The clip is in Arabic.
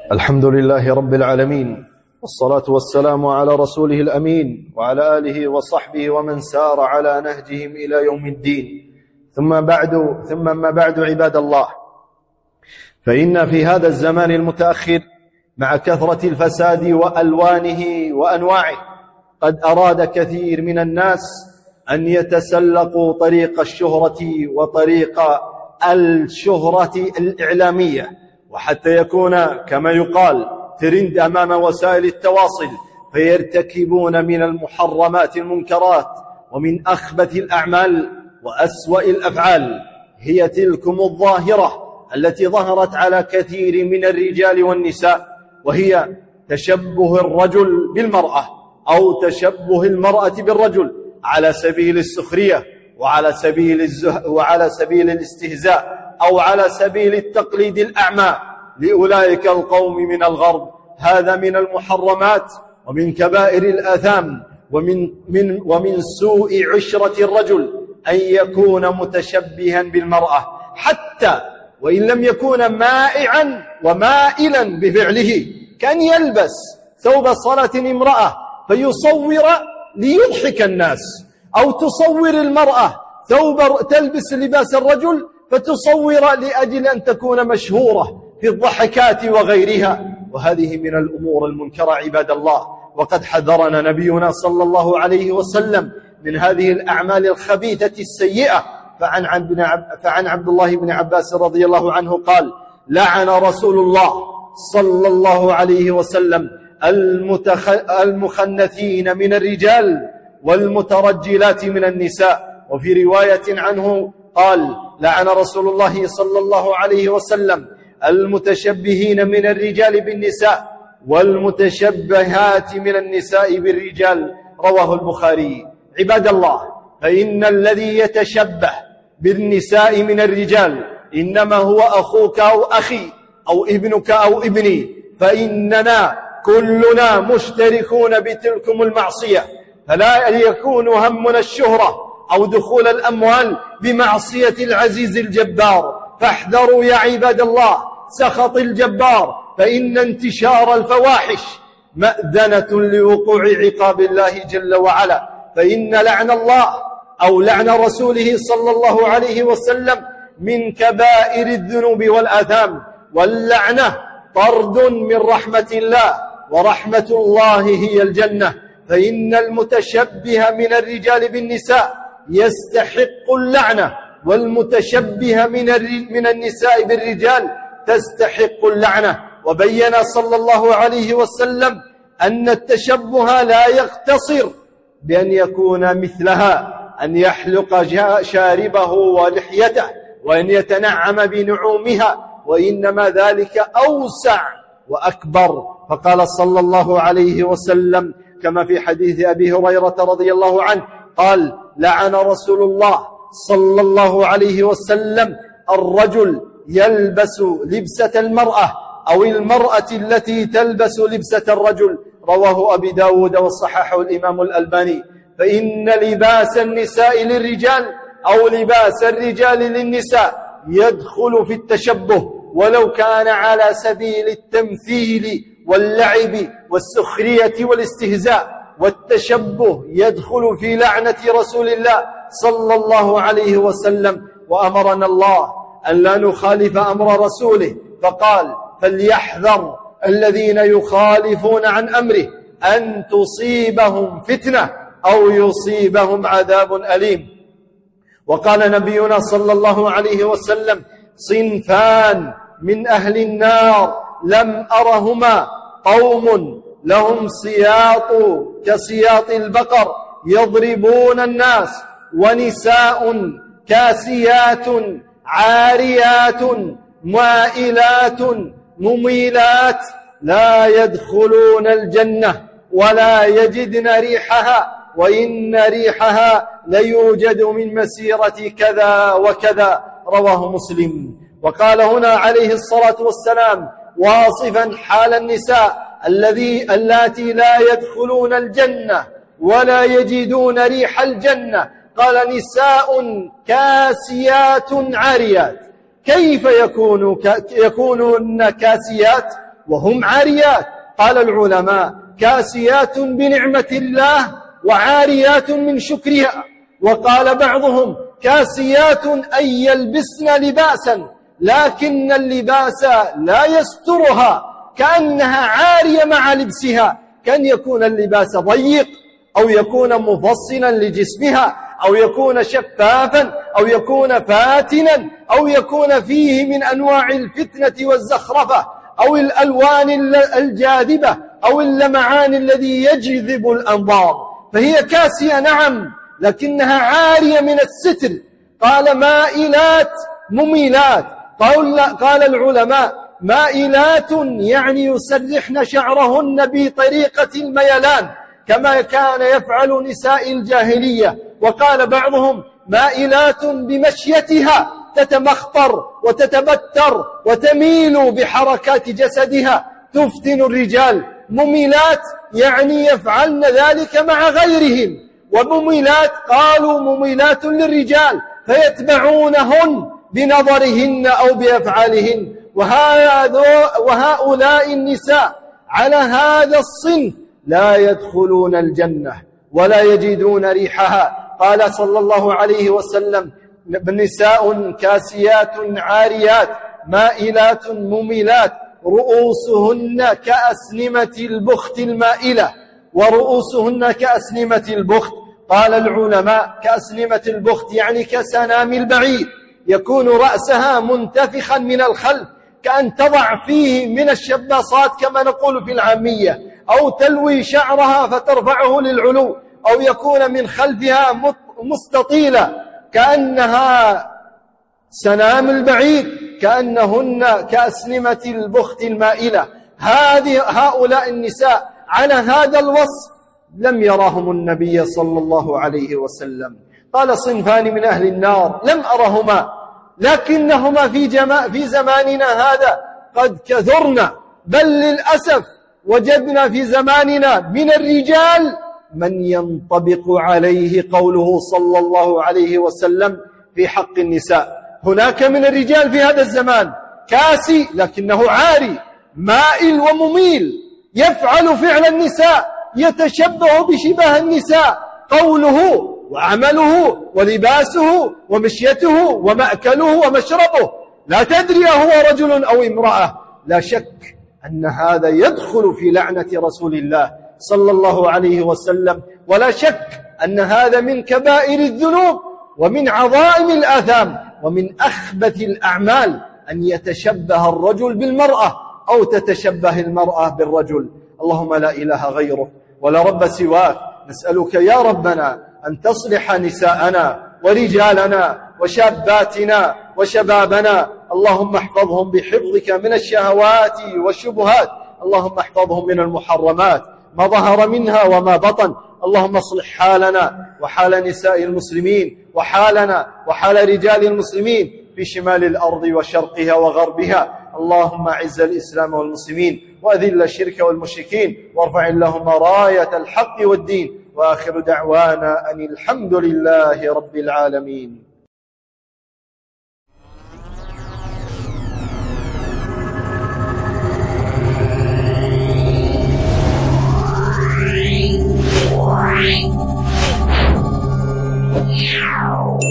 الحمد لله رب العالمين، والصلاة والسلام على رسوله الأمين وعلى آله وصحبه ومن سار على نهجهم إلى يوم الدين. ثم ما بعد عباد الله، فإن في هذا الزمان المتأخر مع كثرة الفساد وألوانه وأنواعه قد أراد كثير من الناس أن يتسلقوا طريق الشهرة وطريق الشهرة الإعلامية، وحتى يكون كما يقال ترند أمام وسائل التواصل، فيرتكبون من المحرمات المنكرات ومن أخبث الأعمال وأسوأ الأفعال. هي تلكم الظاهرة التي ظهرت على كثير من الرجال والنساء، وهي تشبه الرجل بالمرأة أو تشبه المرأة بالرجل على سبيل السخرية وعلى سبيل الاستهزاء أو على سبيل التقليد الأعمى لأولئك القوم من الغرب. هذا من المحرمات ومن كبائر الآثام ومن سوء عشرة الرجل أن يكون متشبها بالمرأة، حتى وإن لم يكون مائعا ومائلا بفعله، كان يلبس ثوب صلاة امرأة فيصور ليضحك الناس، أو تصور المرأة تلبس لباس الرجل فتصور لأجل أن تكون مشهورة في الضحكات وغيرها. وهذه من الأمور المنكرة عباد الله، وقد حذرنا نبينا صلى الله عليه وسلم من هذه الأعمال الخبيثة السيئة. فعن عبد الله بن عباس رضي الله عنه قال: لعن رسول الله صلى الله عليه وسلم المخنثين من الرجال والمترجلات من النساء. وفي رواية عنه قال: لعن رسول الله صلى الله عليه وسلم المتشبهين من الرجال بالنساء والمتشبهات من النساء بالرجال. رواه البخاري. عباد الله، فإن الذي يتشبه بالنساء من الرجال إنما هو أخوك أو أخي أو ابنك أو ابني، فإننا كلنا مشتركون بتلكم المعصية، فلا يكون همنا الشهرة أو دخول الأموال بمعصية العزيز الجبار. فاحذروا يا عباد الله سخط الجبار، فإن انتشار الفواحش مأذنة لوقوع عقاب الله جل وعلا. فإن لعن الله أو لعن رسوله صلى الله عليه وسلم من كبائر الذنوب والآثام، واللعنة طرد من رحمة الله، ورحمة الله هي الجنة. فإن المتشبه من الرجال بالنساء يستحق اللعنة، والمتشبه من النساء بالرجال تستحق اللعنة. وبين صلى الله عليه وسلم أن التشبه لا يقتصر بأن يكون مثلها، أن يحلق شاربه ولحيته وأن يتنعم بنعومها، وإنما ذلك أوسع وأكبر. فقال صلى الله عليه وسلم كما في حديث أبي هريرة رضي الله عنه قال: لعن رسول الله صلى الله عليه وسلم الرجل يلبس لبسة المرأة أو المرأة التي تلبس لبسة الرجل. رواه أبي داود وصححه الإمام الألباني. فإن لباس النساء للرجال أو لباس الرجال للنساء يدخل في التشبه، ولو كان على سبيل التمثيل واللعب والسخرية والاستهزاء. والتشبه يدخل في لعنة رسول الله صلى الله عليه وسلم. وأمرنا الله أن لا نخالف أمر رسوله، فقال: فليحذر الذين يخالفون عن أمره أن تصيبهم فتنة أو يصيبهم عذاب أليم. وقال نبينا صلى الله عليه وسلم: صنفان من أهل النار لم أرهما، قوم لهم سياط كسياط البقر يضربون الناس، ونساء كاسيات عاريات مائلات مميلات لا يدخلون الجنة ولا يجدن ريحها، وإن ريحها ليوجد من مسيرة كذا وكذا. رواه مسلم. وقال هنا عليه الصلاة والسلام واصفا حال النساء اللاتي لا يدخلون الجنة ولا يجدون ريح الجنة، قال: نساء كاسيات عاريات. كيف يكونون كاسيات وهم عاريات. قال العلماء: كاسيات بنعمة الله وعاريات من شكرها. وقال بعضهم: كاسيات أي يلبسن لباسا لكن اللباس لا يسترها، كأنها عارية مع لبسها، كأن يكون اللباس ضيق أو يكون مفصلا لجسمها أو يكون شفافا أو يكون فاتنا أو يكون فيه من أنواع الفتنة والزخرفة أو الألوان الجاذبة أو اللمعان الذي يجذب الأنظار. فهي كاسية نعم، لكنها عارية من الستر. قال: مائلات مميلات. قال العلماء: مائلات يعني يسرحن شعرهن بطريقة الميلان كما كان يفعل نساء الجاهلية. وقال بعضهم: مائلات بمشيتها، تتمخطر وتتبتر وتميل بحركات جسدها تفتن الرجال. مميلات يعني يفعلن ذلك مع غيرهم. ومميلات قالوا مميلات للرجال فيتبعونهن بنظرهن أو بأفعالهن. وهؤلاء النساء على هذا الصنف لا يدخلون الجنة ولا يجدون ريحها. قال صلى الله عليه وسلم: نساء كاسيات عاريات مائلات مميلات رؤوسهن كأسنمة البخت المائلة. ورؤوسهن كأسنمة البخت. قال العلماء: كأسنمة البخت يعني كسنام البعير، يكون رأسها منتفخا من الخلف كأن تضع فيه من الشباصات كما نقول في العامية، أو تلوي شعرها فترفعه للعلو، أو يكون من خلفها مستطيلة كأنها سنام البعير، كأنهن كأسنمة البخت المائلة. هؤلاء النساء على هذا الوصف لم يراهم النبي صلى الله عليه وسلم. قال: صنفان من أهل النار لم أرهما، لكنهما في زماننا هذا قد كثرنا، بل للأسف وجدنا في زماننا من الرجال من ينطبق عليه قوله صلى الله عليه وسلم في حق النساء. هناك من الرجال في هذا الزمان كاسي لكنه عاري، مائل ومميل، يفعل فعل النساء، يتشبه بشبه النساء، قوله وعمله ولباسه ومشيته ومأكله ومشربه، لا تدري أهو رجل أو امرأة. لا شك أن هذا يدخل في لعنة رسول الله صلى الله عليه وسلم، ولا شك أن هذا من كبائر الذنوب ومن عظائم الآثام ومن أخبث الأعمال أن يتشبه الرجل بالمرأة أو تتشبه المرأة بالرجل. اللهم لا إله غيرك ولا رب سواك، نسألك يا ربنا أن تصلح نساءنا ورجالنا وشاباتنا وشبابنا. اللهم احفظهم بحفظك من الشهوات والشبهات، اللهم احفظهم من المحرمات ما ظهر منها وما بطن. اللهم اصلح حالنا وحال نساء المسلمين وحالنا وحال رجال المسلمين في شمال الأرض وشرقها وغربها. اللهم اعز الإسلام والمسلمين وأذل الشرك والمشركين، وارفع اللهم راية الحق والدين. وآخر دعوانا أن الحمد لله رب العالمين. Wow.